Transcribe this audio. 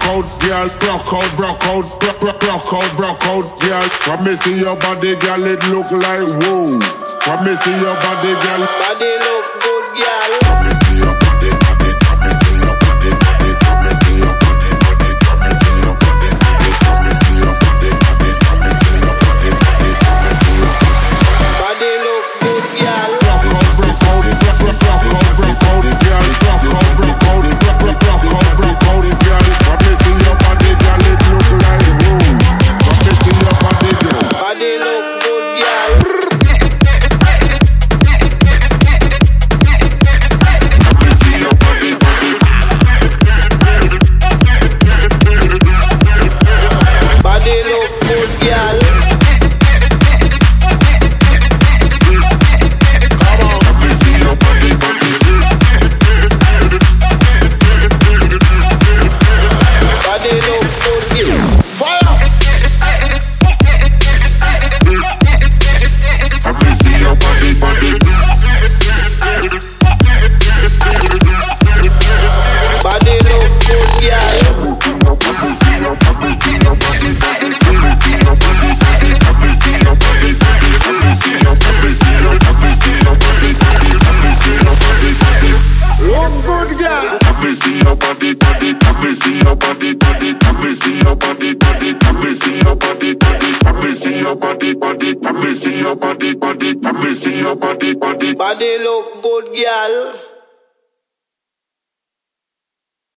out, girl. Broke out, girl. When me see your body, girl, it look like whoa. When me see your body, girl, body look good, girl. When me see your body, when me see your body, when me see your body, when me see your body, when me see your body, when me see your body, when me see your body. Body look good, girl. Broke out, girl. Broke out, girl. When me see your body, girl, it look like whoa. When me see your body, girl, body look good, girl. Body look good, girl.